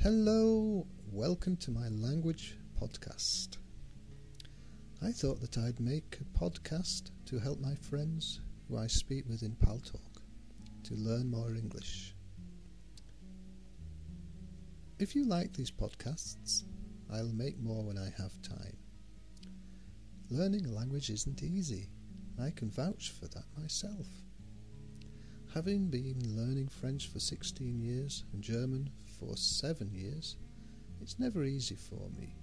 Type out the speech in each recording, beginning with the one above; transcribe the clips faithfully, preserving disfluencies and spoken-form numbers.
Hello, welcome to my language podcast. I thought that I'd make a podcast to help my friends who I speak with in Paltalk to learn more English. If you like these podcasts, I'll make more when I have time. Learning a language isn't easy. I can vouch for that myself. Having been learning French for sixteen years and German for seven years, it's never easy for me.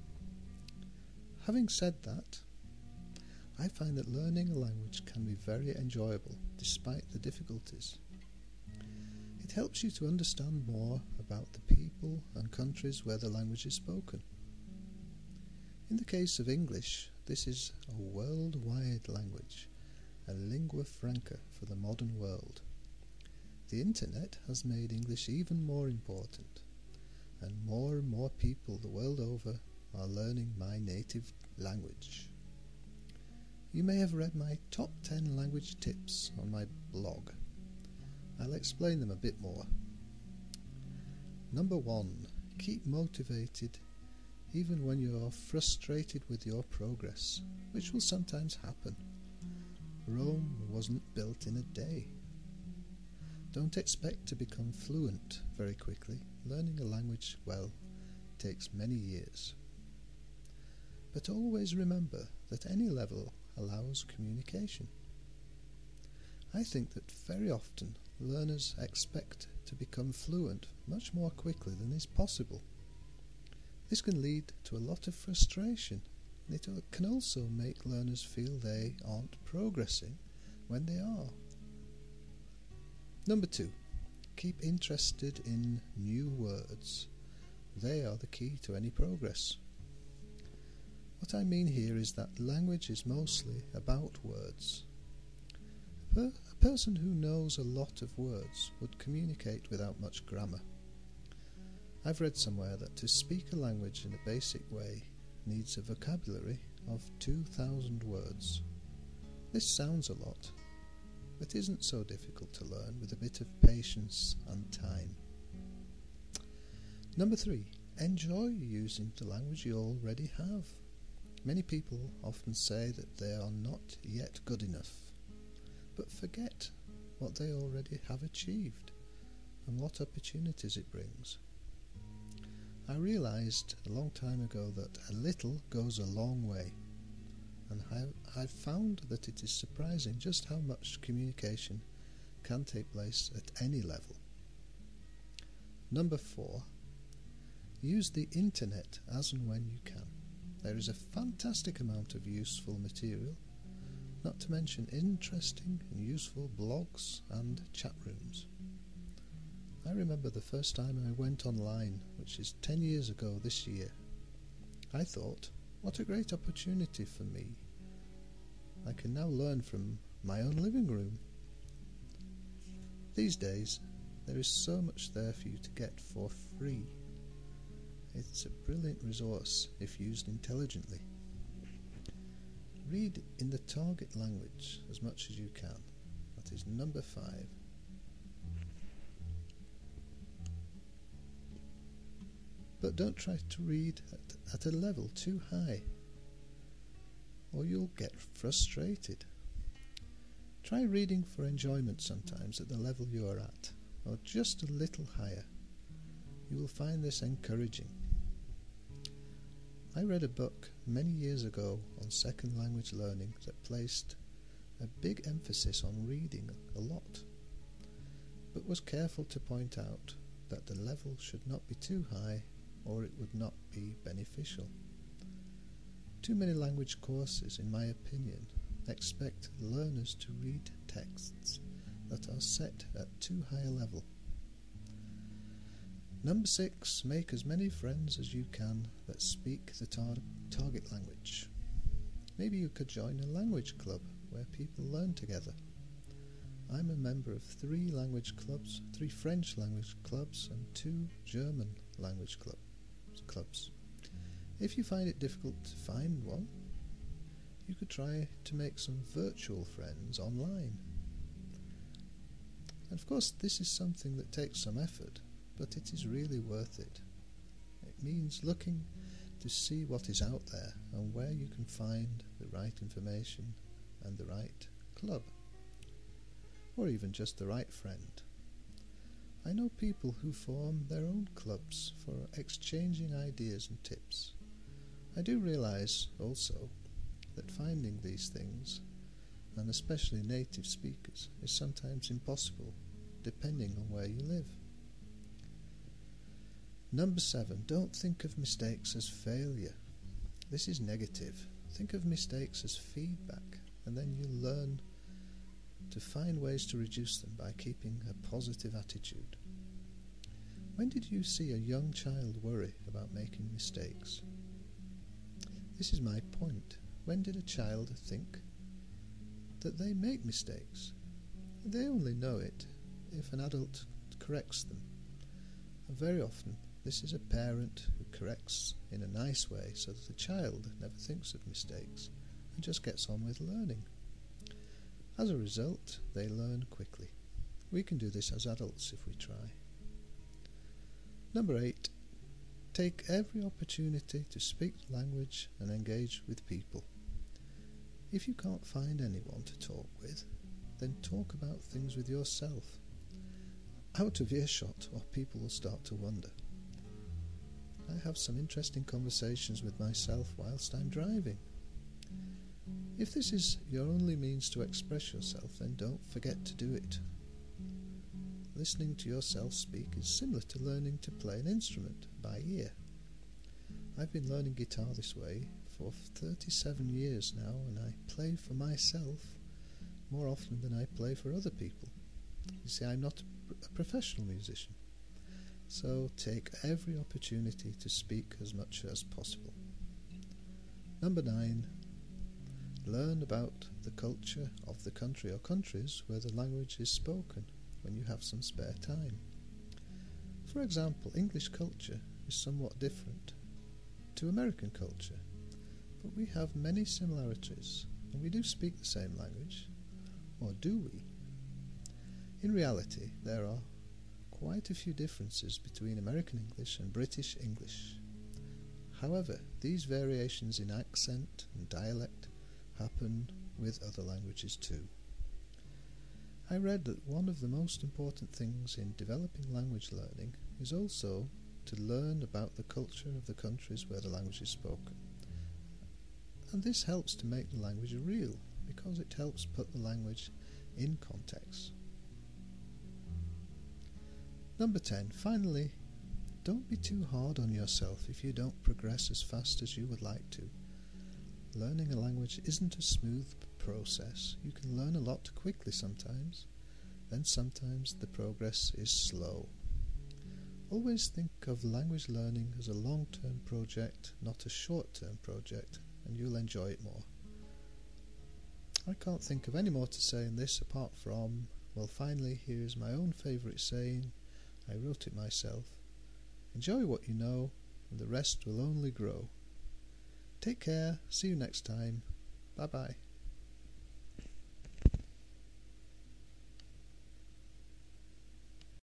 Having said that, I find that learning a language can be very enjoyable despite the difficulties. It helps you to understand more about the people and countries where the language is spoken. In the case of English, this is a worldwide language, a lingua franca for the modern world. The internet has made English even more important, and more and more people the world over are learning my native language. You may have read my top ten language tips on my blog. I'll explain them a bit more. Number one, keep motivated even when you are frustrated with your progress, which will sometimes happen. Rome wasn't built in a day. Don't expect to become fluent very quickly. Learning a language well takes many years. But always remember that any level allows communication. I think that very often learners expect to become fluent much more quickly than is possible. This can lead to a lot of frustration, and it can also make learners feel they aren't progressing when they are. Number two, keep interested in new words. They are the key to any progress. What I mean here is that language is mostly about words. A, per- a person who knows a lot of words would communicate without much grammar. I've read somewhere that to speak a language in a basic way needs a vocabulary of two thousand words. This sounds a lot, but isn't so difficult to learn with a bit of patience and time. Number three, enjoy using the language you already have. Many people often say that they are not yet good enough, but forget what they already have achieved and what opportunities it brings. I realised a long time ago that a little goes a long way, and I've found that it is surprising just how much communication can take place at any level. Number four, use the internet as and when you can. There is a fantastic amount of useful material, not to mention interesting and useful blogs and chat rooms. I remember the first time I went online, which is ten years ago this year. I thought, what a great opportunity for me. I can now learn from my own living room. These days, there is so much there for you to get for free. It's a brilliant resource if used intelligently. Read in the target language as much as you can. That is number five. But don't try to read at, at a level too high, or you'll get frustrated. Try reading for enjoyment sometimes at the level you are at, or just a little higher. You will find this encouraging. I read a book many years ago on second language learning that placed a big emphasis on reading a lot, but was careful to point out that the level should not be too high or it would not be beneficial. Too many language courses, in my opinion, expect learners to read texts that are set at too high a level. Number six, make as many friends as you can that speak the tar- target language. Maybe you could join a language club where people learn together. I'm a member of three language clubs, three French language clubs and two German language club, clubs. If you find it difficult to find one, you could try to make some virtual friends online. And of course, this is something that takes some effort, but it is really worth it. means looking to see what is out there and where you can find the right information and the right club, or even just the right friend. I know people who form their own clubs for exchanging ideas and tips. I do realise also that finding these things, and especially native speakers, is sometimes impossible depending on where you live. Number seven, don't think of mistakes as failure. This is negative. Think of mistakes as feedback, and then you learn to find ways to reduce them by keeping a positive attitude. When did you see a young child worry about making mistakes? This is my point. When did a child think that they make mistakes? They only know it if an adult corrects them. And very often this is a parent who corrects in a nice way so that the child never thinks of mistakes and just gets on with learning. As a result, they learn quickly. We can do this as adults if we try. Number eight, take every opportunity to speak the language and engage with people. If you can't find anyone to talk with, then talk about things with yourself. Out of earshot, or people will start to wonder. I have some interesting conversations with myself whilst I'm driving. If this is your only means to express yourself, then don't forget to do it. Listening to yourself speak is similar to learning to play an instrument by ear. I've been learning guitar this way for thirty-seven years now, and I play for myself more often than I play for other people. You see, I'm not a professional musician, so take every opportunity to speak as much as possible. Number nine, learn about the culture of the country or countries where the language is spoken when you have some spare time. For example, English culture is somewhat different to American culture, but we have many similarities, and we do speak the same language, or do we? In reality, there are quite a few differences between American English and British English. However, these variations in accent and dialect happen with other languages too. I read that one of the most important things in developing language learning is also to learn about the culture of the countries where the language is spoken. And this helps to make the language real, because it helps put the language in context. Number ten, finally, don't be too hard on yourself if you don't progress as fast as you would like to. Learning a language isn't a smooth process. You can learn a lot quickly sometimes, then sometimes the progress is slow. Always think of language learning as a long-term project, not a short-term project, and you'll enjoy it more. I can't think of any more to say in this apart from, well, finally, here is my own favourite saying. I wrote it myself. Enjoy what you know, and the rest will only grow. Take care. See you next time. Bye bye.